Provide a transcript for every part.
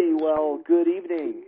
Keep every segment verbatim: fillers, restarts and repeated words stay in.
Alrighty, well, good evening.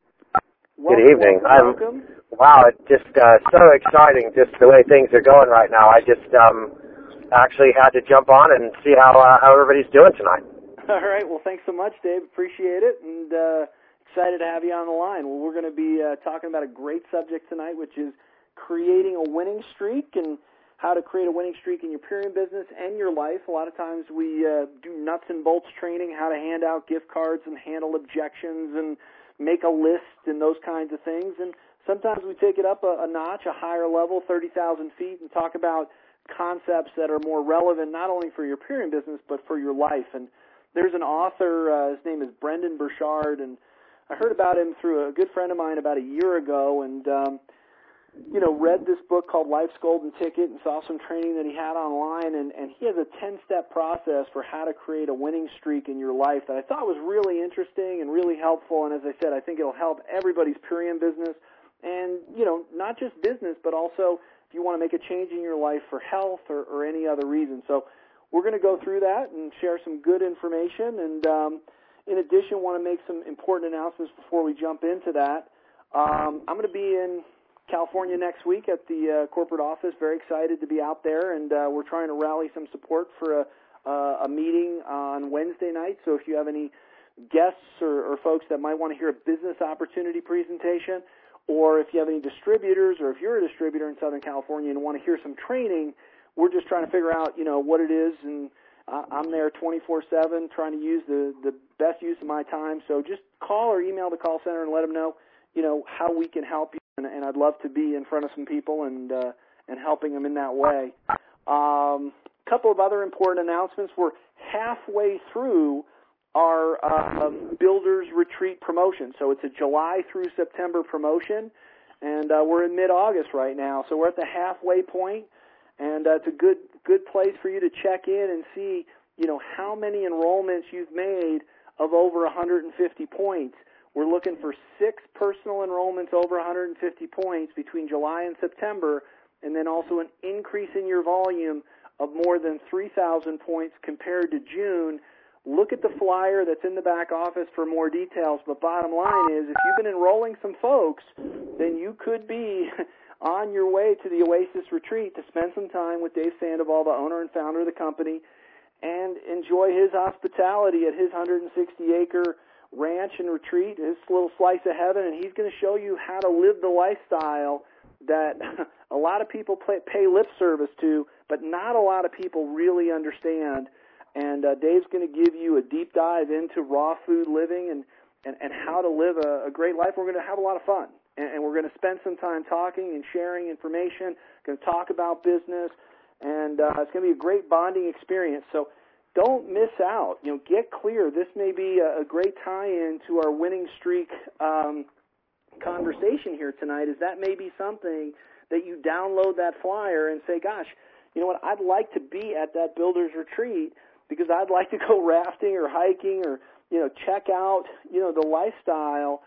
Welcome, good evening. Welcome. I'm, wow, it's just uh, so exciting, just the way things are going right now. I just um, actually had to jump on and see how uh, how everybody's doing tonight. All right, well, thanks so much, Dave. Appreciate it, and uh, excited to have you on the line. Well, we're going to be uh, talking about a great subject tonight, which is creating a winning streak and how to create a winning streak in your Purion business and your life. A lot of times we uh, do nuts and bolts training, how to hand out gift cards and handle objections and make a list and those kinds of things. And sometimes we take it up a, a notch, a higher level, thirty thousand feet, and talk about concepts that are more relevant not only for your Purion business but for your life. And there's an author, uh, his name is Brendon Burchard, and I heard about him through a good friend of mine about a year ago, and um, you know, read this book called Life's Golden Ticket and saw some training that he had online, and, and he has a ten-step process for how to create a winning streak in your life that I thought was really interesting and really helpful, and as I said, I think it'll help everybody's Purion business, and, you know, not just business, but also if you want to make a change in your life for health or, or any other reason. So we're going to go through that and share some good information, and um, in addition, want to make some important announcements before we jump into that. Um, I'm going to be in California next week at the uh, corporate office. Very excited to be out there, and uh, we're trying to rally some support for a, uh, a meeting on Wednesday night. So if you have any guests or, or folks that might want to hear a business opportunity presentation, or if you have any distributors, or if you're a distributor in Southern California and want to hear some training, we're just trying to figure out, you know, what it is, and uh, I'm there twenty-four seven trying to use the, the best use of my time. So just call or email the call center and let them know, you know, how we can help you. And, and I'd love to be in front of some people and uh, and helping them in that way. A um, couple of other important announcements. We're halfway through our uh, Builders Retreat promotion. So it's a July through September promotion, and uh, we're in mid-August right now. So we're at the halfway point, and uh, it's a good good place for you to check in and see, you know, how many enrollments you've made of over one hundred fifty points. We're looking for six personal enrollments over one hundred fifty points between July and September, and then also an increase in your volume of more than three thousand points compared to June. Look at the flyer that's in the back office for more details, but bottom line is if you've been enrolling some folks, then you could be on your way to the Oasis Retreat to spend some time with Dave Sandoval, the owner and founder of the company, and enjoy his hospitality at his one hundred sixty acre ranch and retreat, his little slice of heaven, and he's going to show you how to live the lifestyle that a lot of people pay, pay lip service to, but not a lot of people really understand. And uh, Dave's going to give you a deep dive into raw food living and, and, and how to live a, a great life. We're going to have a lot of fun, and, and we're going to spend some time talking and sharing information, going to talk about business, and uh, it's going to be a great bonding experience. So don't miss out. You know, get clear. This may be a, a great tie-in to our winning streak um, conversation here tonight, is that may be something that you download that flyer and say, gosh, you know what, I'd like to be at that Builders Retreat because I'd like to go rafting or hiking or, you know, check out, you know, the lifestyle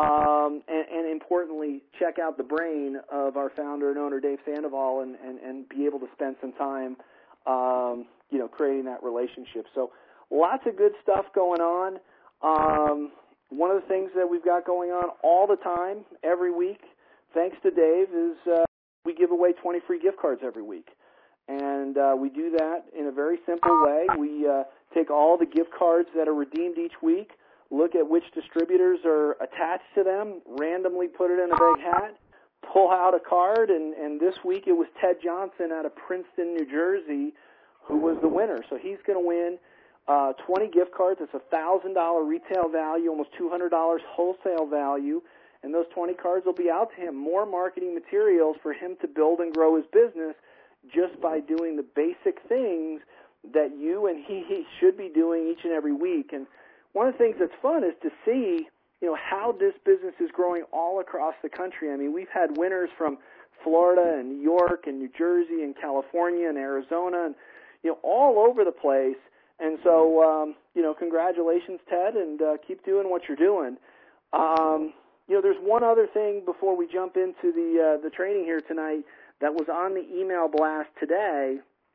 um, and, and importantly, check out the brain of our founder and owner, Dave Sandoval, and, and, and be able to spend some time um, you know, creating that relationship. So lots of good stuff going on. Um, one of the things that we've got going on all the time, every week, thanks to Dave, is uh, we give away twenty free gift cards every week. And uh, we do that in a very simple way. We uh, take all the gift cards that are redeemed each week, look at which distributors are attached to them, randomly put it in a big hat, pull out a card, and, and this week it was Ted Johnson out of Princeton, New Jersey, who was the winner. So he's going to win uh, twenty gift cards. It's a one thousand dollars retail value, almost two hundred dollars wholesale value, and those twenty cards will be out to him. More marketing materials for him to build and grow his business just by doing the basic things that you and he, he should be doing each and every week. And one of the things that's fun is to see, you know, how this business is growing all across the country. I mean, we've had winners from Florida and New York and New Jersey and California and Arizona and, you know, all over the place. And so, um, you know, congratulations, Ted, and uh, keep doing what you're doing. Um, you know, there's one other thing before we jump into the uh, the training here tonight that was on the email blast today,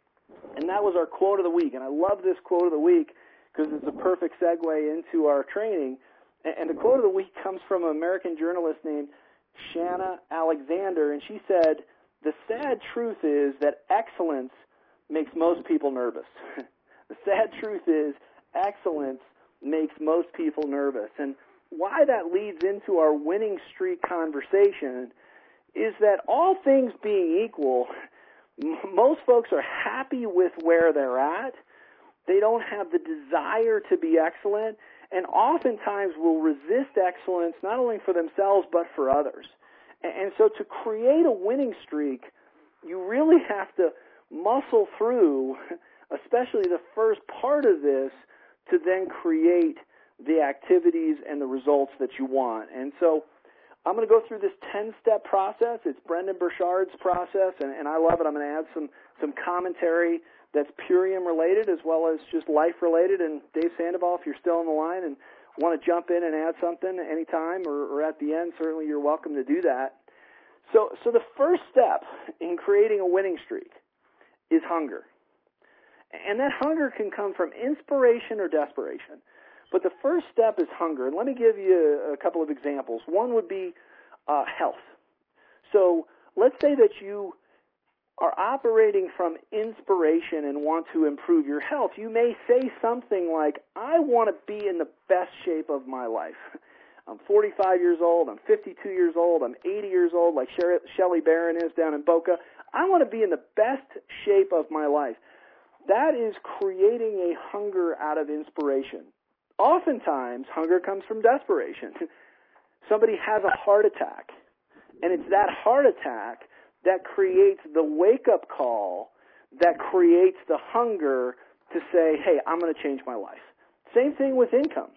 and that was our quote of the week. And I love this quote of the week because it's a perfect segue into our training. And the quote of the week comes from an American journalist named Shanna Alexander, and she said, "The sad truth is that excellence makes most people nervous." The sad truth is excellence makes most people nervous. And why that leads into our winning streak conversation is that all things being equal, m- most folks are happy with where they're at. They don't have the desire to be excellent, and oftentimes will resist excellence not only for themselves but for others. And, and so to create a winning streak, you really have to muscle through, especially the first part of this, to then create the activities and the results that you want. And so I'm going to go through this ten-step process. It's Brendon Burchard's process, and, and I love it. I'm going to add some, some commentary that's Purium related as well as just life related. And Dave Sandoval, if you're still on the line and want to jump in and add something anytime or, or at the end, certainly you're welcome to do that. So, so the first step in creating a winning streak is hunger. And that hunger can come from inspiration or desperation. But the first step is hunger. And let me give you a couple of examples. One would be uh, health. So let's say that you are operating from inspiration and want to improve your health. You may say something like, I want to be in the best shape of my life. I'm forty-five years old, I'm fifty-two years old, I'm eighty years old, like Shelley Barron is down in Boca. I want to be in the best shape of my life. That is creating a hunger out of inspiration. Oftentimes, hunger comes from desperation. Somebody has a heart attack, and it's that heart attack that creates the wake-up call that creates the hunger to say, hey, I'm going to change my life. Same thing with income.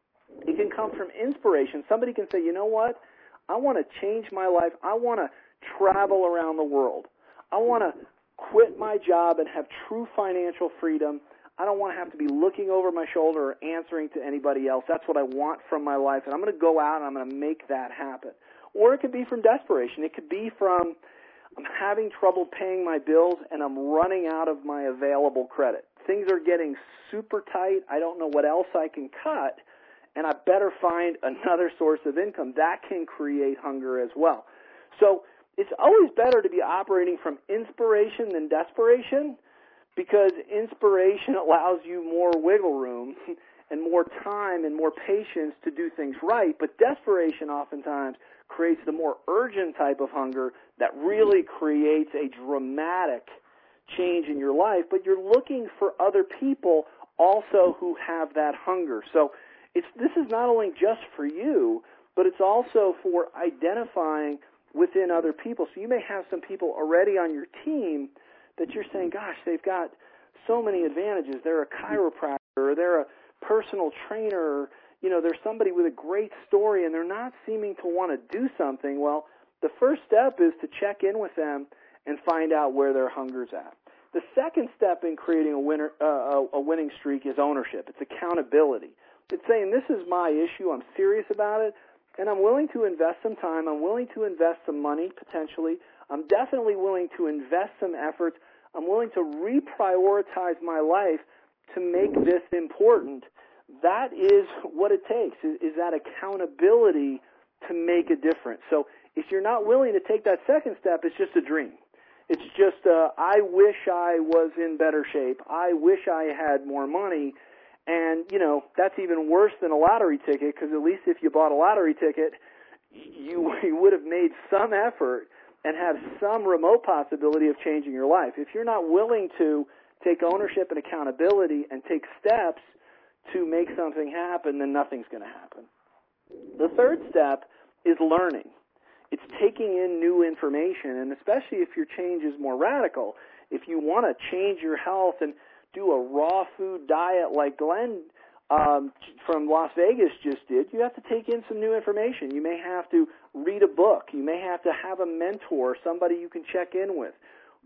It can come from inspiration. Somebody can say, you know what? I want to change my life. I want to travel around the world. I want to quit my job and have true financial freedom. I don't want to have to be looking over my shoulder or answering to anybody else. That's what I want from my life, and I'm going to go out and I'm going to make that happen. Or it could be from desperation. It could be from I'm having trouble paying my bills and I'm running out of my available credit. Things are getting super tight. I don't know what else I can cut, and I better find another source of income. That can create hunger as well. So it's always better to be operating from inspiration than desperation, because inspiration allows you more wiggle room and more time and more patience to do things right, but desperation oftentimes creates the more urgent type of hunger that really creates a dramatic change in your life, but you're looking for other people also who have that hunger. So it's this is not only just for you, but it's also for identifying within other people. So you may have some people already on your team that you're saying, gosh, they've got so many advantages. They're a chiropractor, or they're a personal trainer, or, you know, there's somebody with a great story, and they're not seeming to want to do something. Well, the first step is to check in with them and find out where their hunger's at. The second step in creating a winner, uh, a winning streak is ownership. It's accountability. It's saying, this is my issue, I'm serious about it, and I'm willing to invest some time, I'm willing to invest some money, potentially. I'm definitely willing to invest some efforts. I'm willing to reprioritize my life to make this important. That is what it takes, is, is that accountability to make a difference. So if you're not willing to take that second step, it's just a dream. It's just, uh, I wish I was in better shape. I wish I had more money. And, you know, that's even worse than a lottery ticket, because at least if you bought a lottery ticket, you, you would have made some effort and have some remote possibility of changing your life. If you're not willing to take ownership and accountability and take steps to make something happen, then nothing's going to happen. The third step is learning. It's taking in new information, and especially if your change is more radical, if you want to change your health and do a raw food diet like Glenn um, from Las Vegas just did, you have to take in some new information. You may have to read a book. You may have to have a mentor, somebody you can check in with.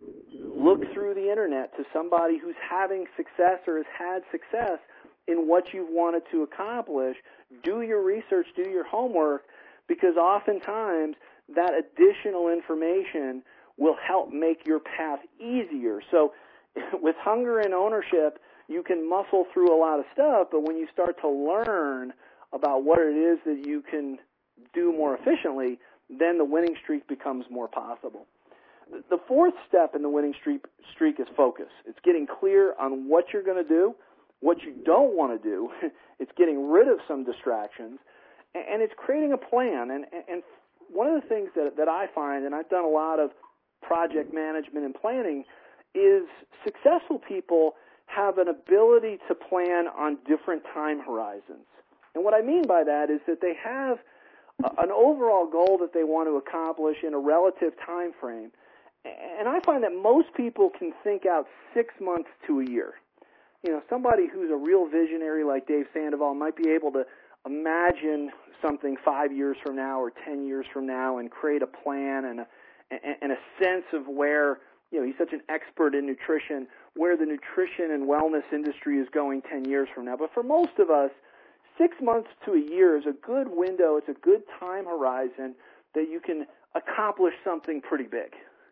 Look through the internet to somebody who's having success or has had success in what you've wanted to accomplish. Do your research, do your homework, because oftentimes that additional information will help make your path easier. So with hunger and ownership, you can muscle through a lot of stuff, but when you start to learn about what it is that you can do more efficiently, then the winning streak becomes more possible. The fourth step in the winning streak, streak is focus. It's getting clear on what you're going to do, what you don't want to do. It's getting rid of some distractions, and it's creating a plan. And, and one of the things that, that I find, and I've done a lot of project management and planning, is successful people have an ability to plan on different time horizons. And what I mean by that is that they have an overall goal that they want to accomplish in a relative time frame. And I find that most people can think out six months to a year. You know, somebody who's a real visionary like Dave Sandoval might be able to imagine something five years from now or ten years from now and create a plan and a, and a sense of where, you know, he's such an expert in nutrition, where the nutrition and wellness industry is going ten years from now. But for most of us, six months to a year is a good window. It's a good time horizon that you can accomplish something pretty big.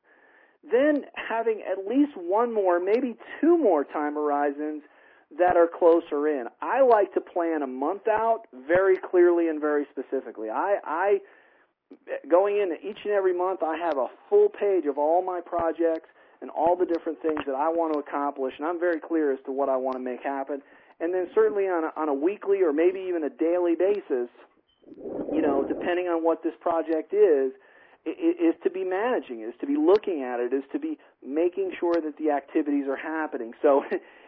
Then having at least one more, maybe two more time horizons that are closer in. I like to plan a month out very clearly and very specifically. I, I going into each and every month, I have a full page of all my projects and all the different things that I want to accomplish, and I'm very clear as to what I want to make happen. And then certainly on a, on a weekly or maybe even a daily basis, you know, depending on what this project is, is to be managing, is to be looking at it, is to be making sure that the activities are happening. So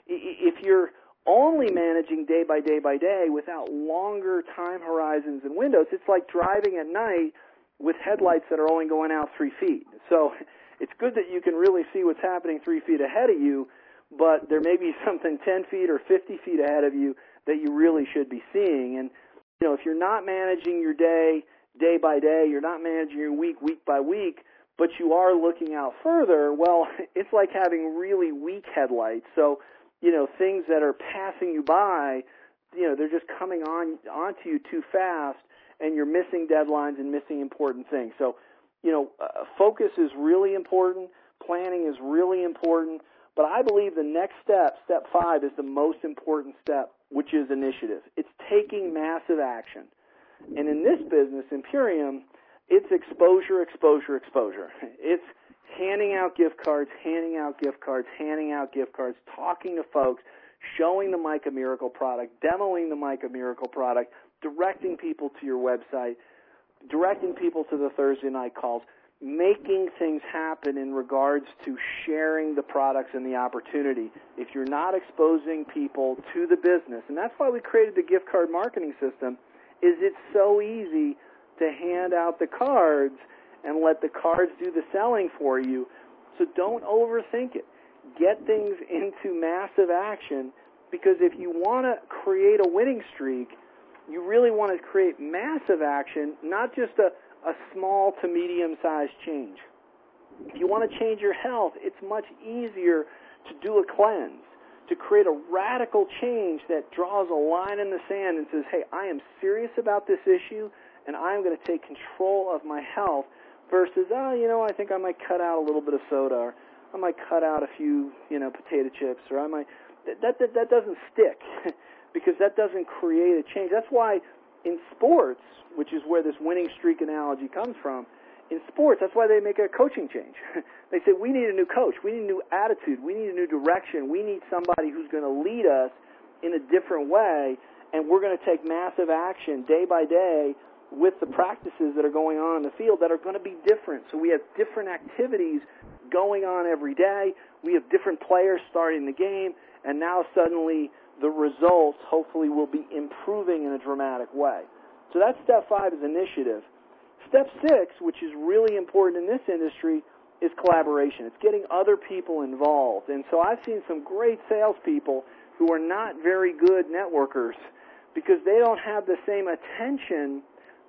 if you're only managing day by day by day without longer time horizons and windows, it's like driving at night with headlights that are only going out three feet. So it's good that you can really see what's happening three feet ahead of you, but there may be something ten feet or fifty feet ahead of you that you really should be seeing. And, you know, if you're not managing your day day by day, you're not managing your week week by week, but you are looking out further, well, it's like having really weak headlights. So, you know, things that are passing you by, you know, they're just coming on onto you too fast, and you're missing deadlines and missing important things. So, you know, uh, focus is really important. Planning is really important. But I believe the next step, step five, is the most important step, which is initiative. It's taking massive action. And in this business, Imperium, it's exposure, exposure, exposure. It's handing out gift cards, handing out gift cards, handing out gift cards, talking to folks, showing the Micah Miracle product, demoing the Micah Miracle product, directing people to your website, directing people to the Thursday night calls, making things happen in regards to sharing the products and the opportunity. If you're not exposing people to the business, and that's why we created the gift card marketing system, is it's so easy to hand out the cards and let the cards do the selling for you. So don't overthink it. Get things into massive action, because if you want to create a winning streak, you really want to create massive action, not just a, a small to medium-sized change. If you want to change your health, it's much easier to do a cleanse, to create a radical change that draws a line in the sand and says, hey, I am serious about this issue, and I'm going to take control of my health, versus, oh, you know, I think I might cut out a little bit of soda, or I might cut out a few, you know, potato chips, or I might, that, that, that doesn't stick, because that doesn't create a change. That's why in sports, which is where this winning streak analogy comes from, in sports, that's why they make a coaching change. They say, we need a new coach. We need a new attitude. We need a new direction. We need somebody who's going to lead us in a different way, and we're going to take massive action day by day with the practices that are going on in the field that are going to be different. So we have different activities going on every day. We have different players starting the game, and now suddenly the results hopefully will be improving in a dramatic way. So that's step five, is initiative. Step six, which is really important in this industry, is collaboration. It's getting other people involved. And so I've seen some great salespeople who are not very good networkers because they don't have the same attention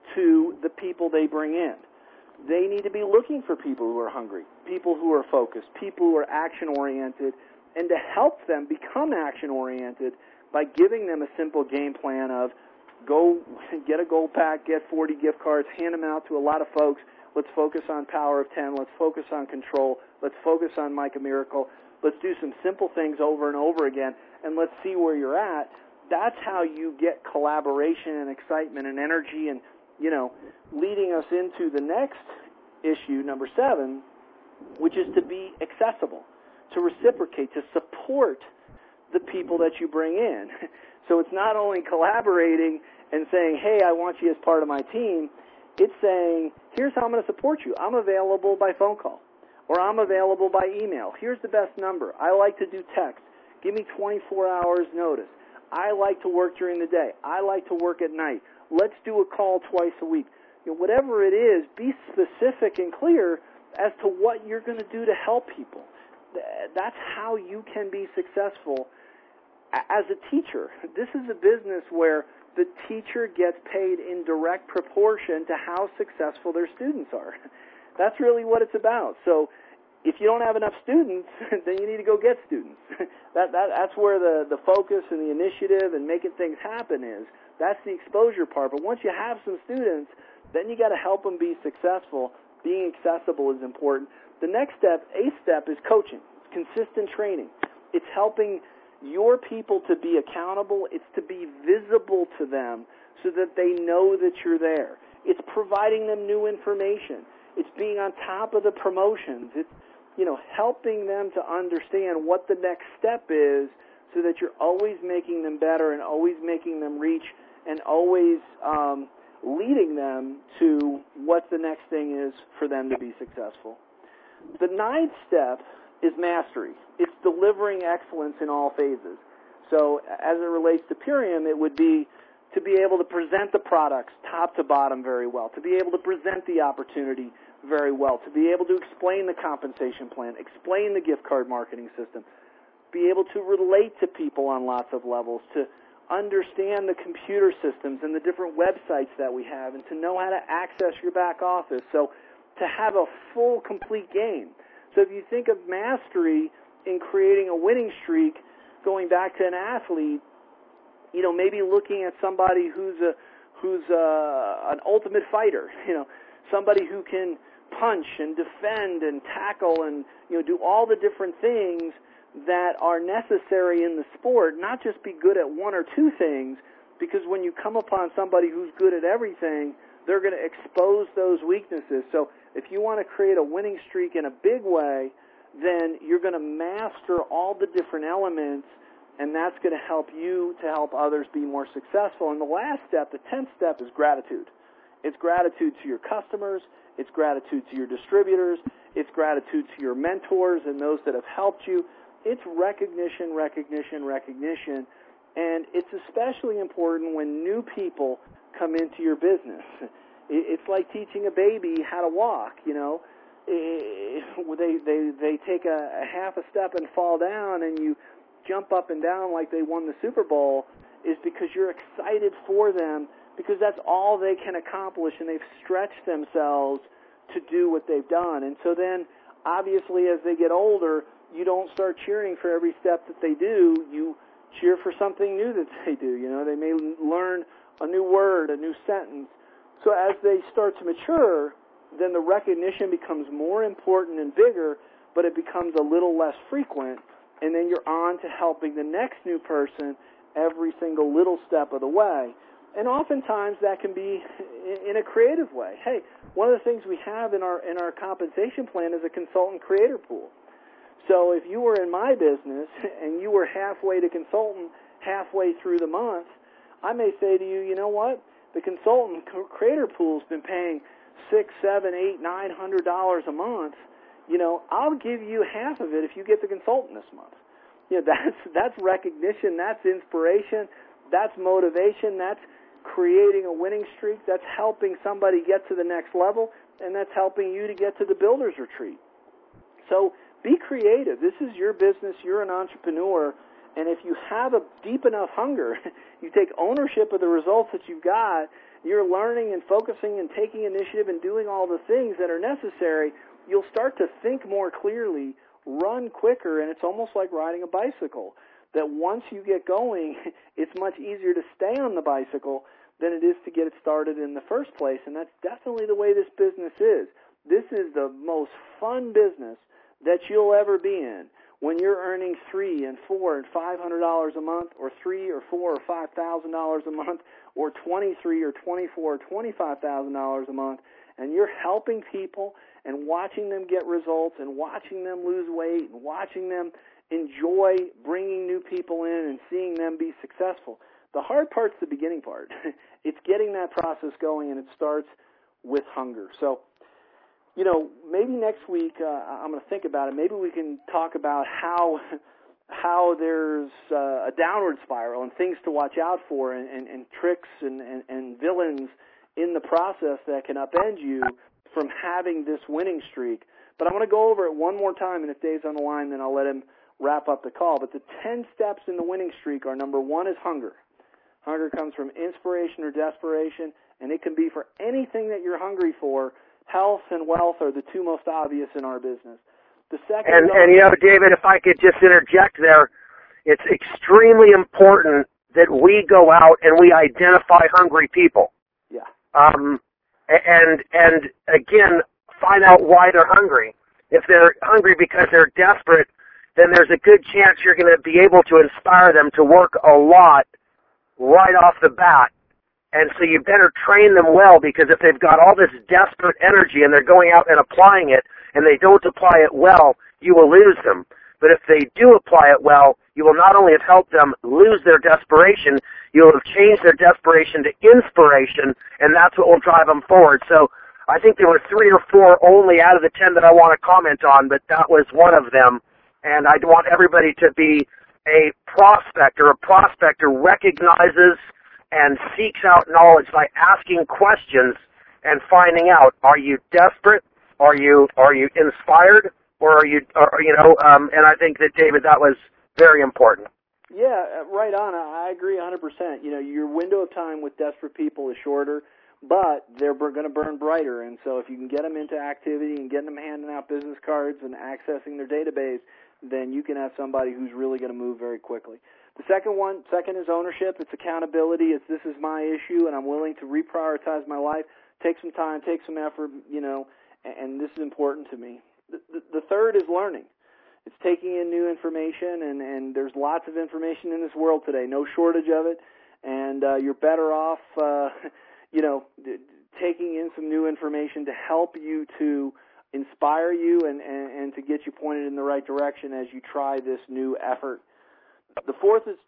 to the people they bring in. They need to be looking for people who are hungry, people who are focused, people who are action-oriented, and to help them become action-oriented by giving them a simple game plan of go get a gold pack, get forty gift cards, hand them out to a lot of folks. Let's focus on Power of ten. Let's focus on control. Let's focus on Micah Miracle. Let's do some simple things over and over again, and let's see where you're at. that's how you get collaboration and excitement and energy and, you know, leading us into the next issue, number seven, which is to be accessible, to reciprocate, to support the people that you bring in. So it's not only collaborating and saying, hey, I want you as part of my team. It's saying, here's how I'm going to support you. I'm available by phone call, or I'm available by email. Here's the best number. I like to do text. Give me twenty-four hours notice. I like to work during the day. I like to work at night. Let's do a call twice a week. You know, whatever it is, be specific and clear as to what you're going to do to help people. That's how you can be successful as a teacher. This is a business where the teacher gets paid in direct proportion to how successful their students are. That's really what it's about. So if you don't have enough students, then you need to go get students. that, that That's where the, the focus and the initiative and making things happen is. That's the exposure part. But once you have some students, then you got to help them be successful. Being accessible is important. The next step, eighth step, is coaching. It's consistent training. It's helping your people to be accountable. It's to be visible to them so that they know that you're there. It's providing them new information. It's being on top of the promotions. It's, you know, helping them to understand what the next step is so that you're always making them better and always making them reach and always um, leading them to what the next thing is for them to be successful. The ninth step is mastery. It's delivering excellence in all phases. So as it relates to Purium, it would be to be able to present the products top to bottom very well, to be able to present the opportunity very well, to be able to explain the compensation plan, explain the gift card marketing system, be able to relate to people on lots of levels, to understand the computer systems and the different websites that we have, and to know how to access your back office. So to have a full, complete game. So if you think of mastery in creating a winning streak, going back to an athlete, you know, maybe looking at somebody who's a who's a, an ultimate fighter, you know, somebody who can punch and defend and tackle and, you know, do all the different things that are necessary in the sport, not just be good at one or two things, because when you come upon somebody who's good at everything, they're going to expose those weaknesses. So if you want to create a winning streak in a big way, then you're going to master all the different elements, and that's going to help you to help others be more successful. And the last step, the tenth step, is gratitude. It's gratitude to your customers. It's gratitude to your distributors. It's gratitude to your mentors and those that have helped you. It's recognition, recognition, recognition. And it's especially important when new people come into your business. It's like teaching a baby how to walk, you know. They they they take a, a half a step and fall down, and you jump up and down like they won the Super Bowl, is because you're excited for them, because that's all they can accomplish, and they've stretched themselves to do what they've done. And so then, obviously, as they get older, you don't start cheering for every step that they do. You cheer for something new that they do. You know, they may learn a new word, a new sentence. So as they start to mature, then the recognition becomes more important and bigger, but it becomes a little less frequent, and then you're on to helping the next new person every single little step of the way. And oftentimes that can be in a creative way. Hey, one of the things we have in our in our compensation plan is a consultant creator pool. So if you were in my business and you were halfway to consultant, halfway through the month, I may say to you, you know what? The consultant creator pool's been paying six, seven, eight, nine hundred dollars a month. You know, I'll give you half of it if you get the consultant this month. You know, that's that's recognition, that's inspiration, that's motivation, that's creating a winning streak, that's helping somebody get to the next level, and that's helping you to get to the builder's retreat. So be creative. This is your business. You're an entrepreneur. And if you have a deep enough hunger, you take ownership of the results that you've got, you're learning and focusing and taking initiative and doing all the things that are necessary, you'll start to think more clearly, run quicker, and it's almost like riding a bicycle. That once you get going, it's much easier to stay on the bicycle than it is to get it started in the first place, and that's definitely the way this business is. This is the most fun business that you'll ever be in, when you're earning three and four and five hundred dollars a month, or three or four or five thousand dollars a month, or twenty-three or twenty-four or twenty-five thousand dollars a month, and you're helping people and watching them get results and watching them lose weight and watching them enjoy bringing new people in and seeing them be successful. The hard part's the beginning part. It's getting that process going, and it starts with hunger. So, you know, maybe next week, uh, I'm going to think about it. Maybe we can talk about how how there's uh, a downward spiral and things to watch out for, and, and, and tricks and, and, and villains in the process that can upend you from having this winning streak. But I'm going to go over it one more time, and if Dave's on the line, then I'll let him wrap up the call. But the ten steps in the winning streak are: number one is hunger. Hunger comes from inspiration or desperation, and it can be for anything that you're hungry for. Health and wealth are the two most obvious in our business. The second, and, and you know, David, if I could just interject there, it's extremely important that we go out and we identify hungry people. Yeah. Um, and and again, find out why they're hungry. If they're hungry because they're desperate, then there's a good chance you're going to be able to inspire them to work a lot right off the bat. And so you better train them well, because if they've got all this desperate energy and they're going out and applying it and they don't apply it well, you will lose them. But if they do apply it well, you will not only have helped them lose their desperation, you will have changed their desperation to inspiration, and that's what will drive them forward. So I think there were three or four only out of the ten that I want to comment on, but that was one of them. And I want everybody to be a prospector. A prospector recognizes and seeks out knowledge by asking questions and finding out: are you desperate? Are you are you inspired? Or are you, or, you know? Um, and I think that, David, that was very important. Yeah, right on. I agree one hundred percent. You know, your window of time with desperate people is shorter, but they're going to burn brighter. And so if you can get them into activity and getting them handing out business cards and accessing their database, then you can have somebody who's really going to move very quickly. The second one, second is ownership. It's accountability. It's this is my issue, and I'm willing to reprioritize my life. Take some time, take some effort, you know, and this is important to me. The, the, the third is learning. It's taking in new information, and, and there's lots of information in this world today, no shortage of it, and uh, you're better off, uh, you know, taking in some new information to help you, to inspire you, and, and, and to get you pointed in the right direction as you try this new effort. The fourth is,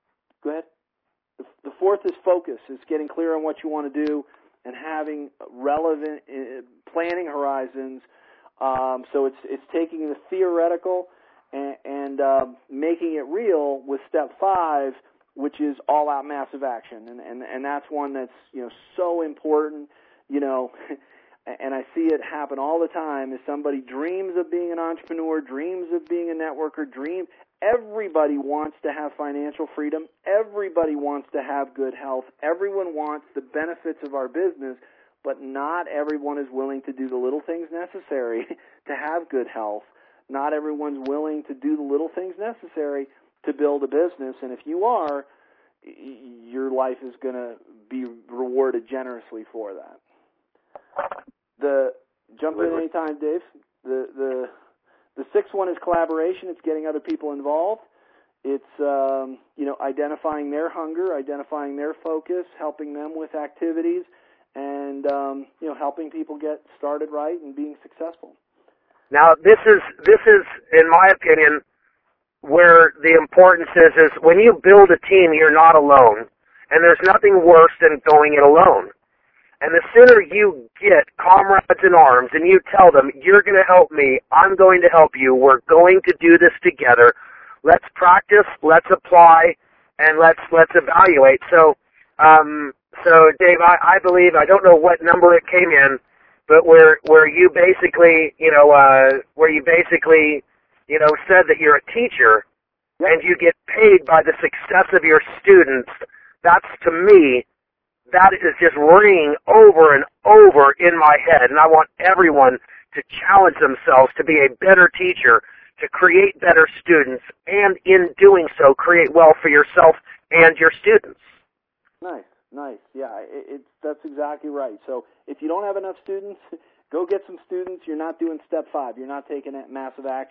go ahead. The, the fourth is focus. It's getting clear on what you want to do and having relevant uh, planning horizons. Um, so it's it's taking the theoretical and, and uh, making it real with step five, which is all-out massive action, and, and and that's one that's, you know, so important. You know, and I see it happen all the time. Is somebody dreams of being an entrepreneur, dreams of being a networker, dream. Everybody wants to have financial freedom. Everybody wants to have good health. Everyone wants the benefits of our business, but not everyone is willing to do the little things necessary to have good health. Not everyone's willing to do the little things necessary to build a business. And if you are, your life is going to be rewarded generously for that. The jump in anytime, Dave. The the the sixth one is collaboration. It's getting other people involved. It's um, you know, identifying their hunger, identifying their focus, helping them with activities, and um, you know, helping people get started right and being successful. Now, this is this is, in my opinion, where the importance is, is when you build a team, you're not alone, and there's nothing worse than going it alone. And the sooner you get comrades in arms and you tell them, you're going to help me, I'm going to help you, we're going to do this together, let's practice, let's apply, and let's let's evaluate. So, um, so Dave, I, I believe, I don't know what number it came in, but where where you basically, you know, uh, where you basically, you know, said that you're a teacher, yep, and you get paid by the success of your students. That's, to me, that is just ringing over and over in my head, and I want everyone to challenge themselves to be a better teacher, to create better students, and in doing so, create wealth for yourself and your students. Nice, nice. Yeah, it, it's that's exactly right. So if you don't have enough students, go get some students. You're not doing step five. You're not taking that massive action.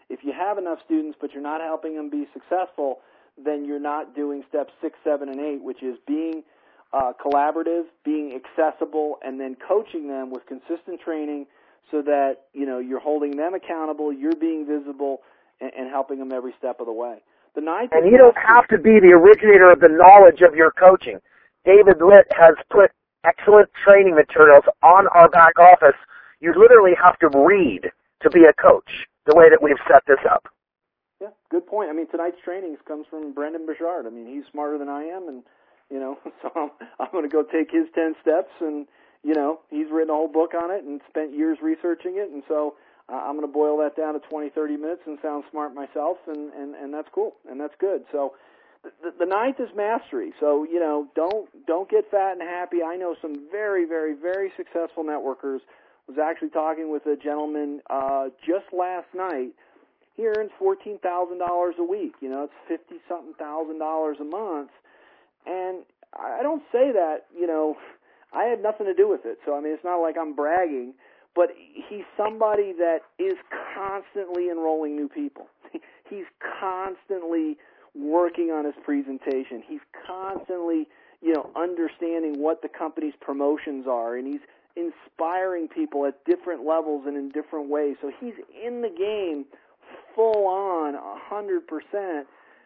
if you have enough students but you're not helping them be successful, then you're not doing steps six, seven, and eight, which is being uh, collaborative, being accessible, and then coaching them with consistent training so that, you know, you're holding them accountable, you're being visible, and, and helping them every step of the way. The ninth and you don't have to be the originator of the knowledge of your coaching. David Litt has put excellent training materials on our back office. You literally have to read to be a coach, the way that we've set this up. Yeah, good point. I mean, tonight's trainings comes from Brendan Bouchard. I mean, he's smarter than I am, and, you know, so I'm, I'm going to go take his ten steps, and, you know, he's written a whole book on it and spent years researching it, and so uh, I'm going to boil that down to twenty, thirty minutes and sound smart myself, and, and, and that's cool, and that's good. So the, the ninth is mastery. So, you know, don't don't get fat and happy. I know some very, very, very successful networkers. I was actually talking with a gentleman uh, just last night. He earns fourteen thousand dollars a week. You know, it's fifty-something thousand dollars a month. And I don't say that, you know, I had nothing to do with it. So, I mean, it's not like I'm bragging. But he's somebody that is constantly enrolling new people. He's constantly working on his presentation. He's constantly, you know, understanding what the company's promotions are. And he's inspiring people at different levels and in different ways. So he's in the game full on, one hundred percent,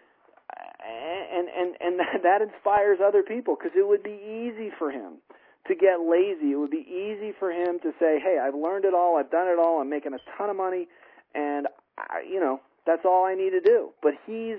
and and and that inspires other people, because it would be easy for him to get lazy. It would be easy for him to say, hey, I've learned it all, I've done it all, I'm making a ton of money, and, I, you know, that's all I need to do. But he's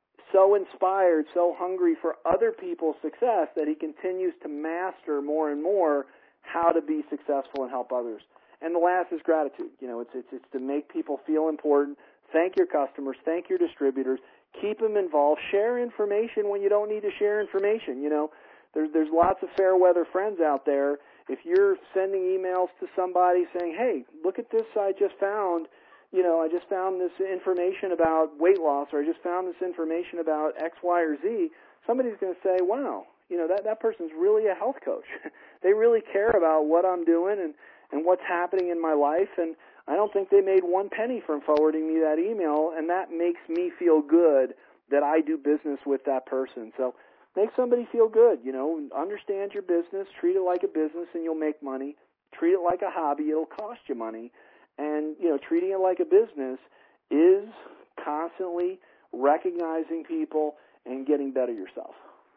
so inspired, so hungry for other people's success that he continues to master more and more how to be successful and help others. And the last is gratitude. You know, it's it's it's to make people feel important. Thank your customers. Thank your distributors. Keep them involved. Share information when you don't need to share information. You know, there's there's lots of fair weather friends out there. If you're sending emails to somebody saying, "Hey, look at this! I just found, you know, I just found this information about weight loss, or I just found this information about X, Y, or Z," somebody's going to say, "Wow, you know, that that person's really a health coach. They really care about what I'm doing and." and what's happening in my life, and I don't think they made one penny from forwarding me that email, and that makes me feel good that I do business with that person. So make somebody feel good, you know, understand your business, treat it like a business and you'll make money, treat it like a hobby, it'll cost you money, and, you know, treating it like a business is constantly recognizing people and getting better yourself.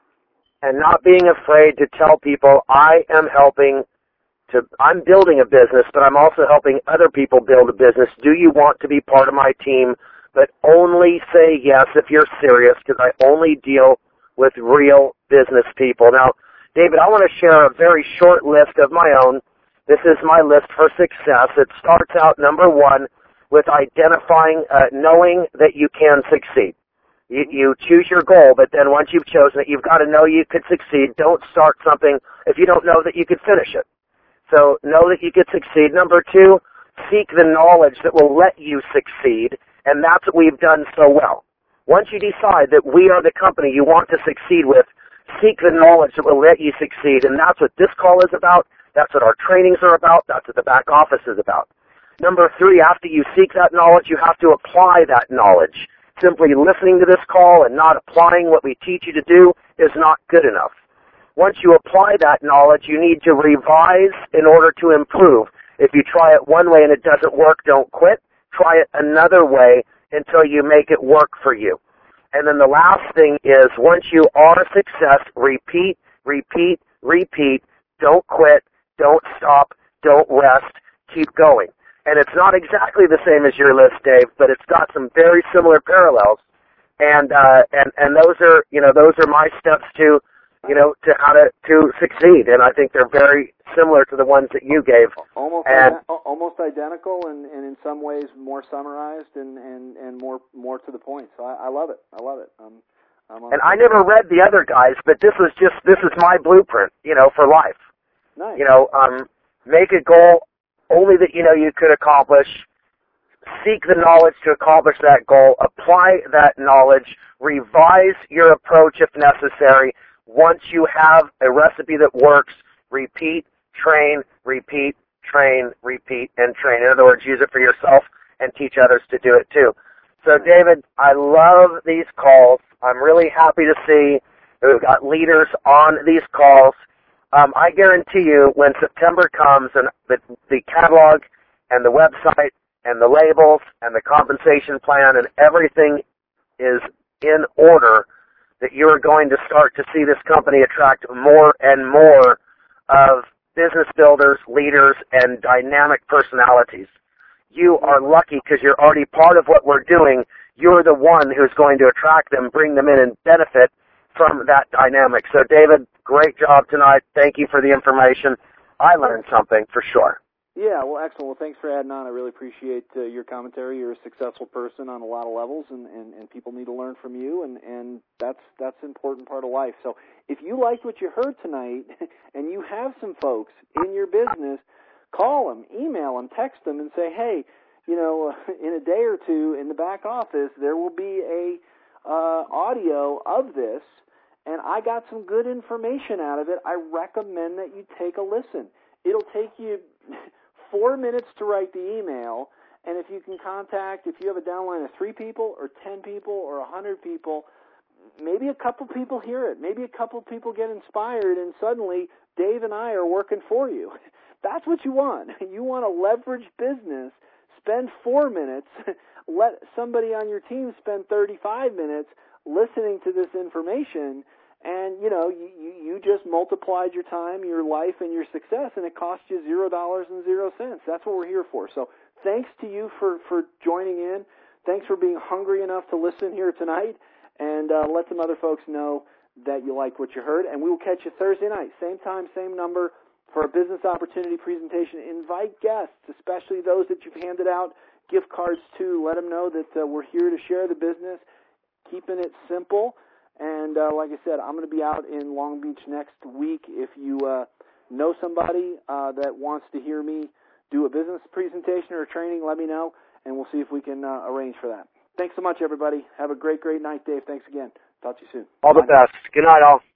And not being afraid to tell people, I am helping To, I'm building a business, but I'm also helping other people build a business. Do you want to be part of my team? But only say yes if you're serious, because I only deal with real business people. Now, David, I want to share a very short list of my own. This is my list for success. It starts out, number one, with identifying, uh, knowing that you can succeed. You, you choose your goal, but then once you've chosen it, you've got to know you could succeed. Don't start something if you don't know that you could finish it. So know that you could succeed. Number two, seek the knowledge that will let you succeed, and that's what we've done so well. Once you decide that we are the company you want to succeed with, seek the knowledge that will let you succeed, and that's what this call is about. That's what our trainings are about. That's what the back office is about. Number three, after you seek that knowledge, you have to apply that knowledge. Simply listening to this call and not applying what we teach you to do is not good enough. Once you apply that knowledge, you need to revise in order to improve. If you try it one way and it doesn't work, don't quit. Try it another way until you make it work for you. And then the last thing is, once you are a success, repeat, repeat, repeat. Don't quit. Don't stop. Don't rest. Keep going. And it's not exactly the same as your list, Dave, but it's got some very similar parallels. And uh, and and those are, you know, those are my steps to, you know, to how to, to succeed. And I think they're very similar to the ones that you gave. Almost and, ident- almost identical, and, and in some ways more summarized and, and, and more more to the point. So I, I love it. I love it. Um, I'm and I never read the other guys, but this was just, this is my blueprint, you know, for life. Nice. You know, um, make a goal only that you know you could accomplish. Seek the knowledge to accomplish that goal. Apply that knowledge. Revise your approach if necessary. Once you have a recipe that works, repeat, train, repeat, train, repeat, and train. In other words, use it for yourself and teach others to do it too. So, David, I love these calls. I'm really happy to see that we've got leaders on these calls. Um, I guarantee you when September comes and the, the catalog and the website and the labels and the compensation plan and everything is in order, that you're going to start to see this company attract more and more of business builders, leaders, and dynamic personalities. You are lucky because you're already part of what we're doing. You're the one who's going to attract them, bring them in, and benefit from that dynamic. So, David, great job tonight. Thank you for the information. I learned something for sure. Yeah, well, excellent. Well, thanks for adding on. I really appreciate uh, your commentary. You're a successful person on a lot of levels, and, and, and people need to learn from you, and, and that's that's an important part of life. So if you liked what you heard tonight and you have some folks in your business, call them, email them, text them, and say, hey, you know, in a day or two in the back office, there will be a uh, audio of this, and I got some good information out of it. I recommend that you take a listen. It'll take you four minutes to write the email, and if you can contact, if you have a downline of three people or ten people or a hundred people, maybe a couple people hear it. Maybe a couple people get inspired, and suddenly Dave and I are working for you. That's what you want. You want to leverage business, spend four minutes, let somebody on your team spend thirty-five minutes listening to this information, and, you know, you, you, you just multiplied your time, your life, and your success, and it cost you zero dollars and zero cents. That's what we're here for. So thanks to you for, for joining in. Thanks for being hungry enough to listen here tonight, and uh, let some other folks know that you like what you heard. And we will catch you Thursday night, same time, same number, for a business opportunity presentation. Invite guests, especially those that you've handed out gift cards to. Let them know that uh, we're here to share the business, keeping it simple. And uh, like I said, I'm going to be out in Long Beach next week. If you uh, know somebody uh, that wants to hear me do a business presentation or a training, let me know, and we'll see if we can uh, arrange for that. Thanks so much, everybody. Have a great, great night, Dave. Thanks again. Talk to you soon. All the Bye. best. Good night, all.